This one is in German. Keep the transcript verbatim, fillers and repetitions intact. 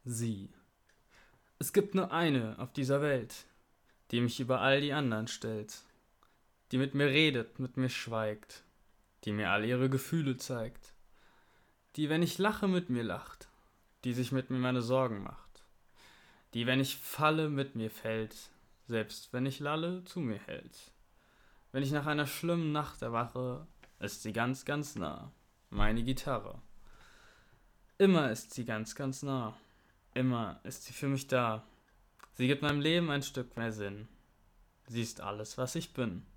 Sie. Es gibt nur eine auf dieser Welt, die mich über all die anderen stellt, die mit mir redet, mit mir schweigt, die mir all ihre Gefühle zeigt, die, wenn ich lache, mit mir lacht, die sich mit mir meine Sorgen macht, die, wenn ich falle, mit mir fällt, selbst wenn ich lalle, zu mir hält. Wenn ich nach einer schlimmen Nacht erwache, ist sie ganz, ganz nah, meine Gitarre. Immer ist sie ganz, ganz nah, immer ist sie für mich da. Sie gibt meinem Leben ein Stück mehr Sinn. Sie ist alles, was ich bin.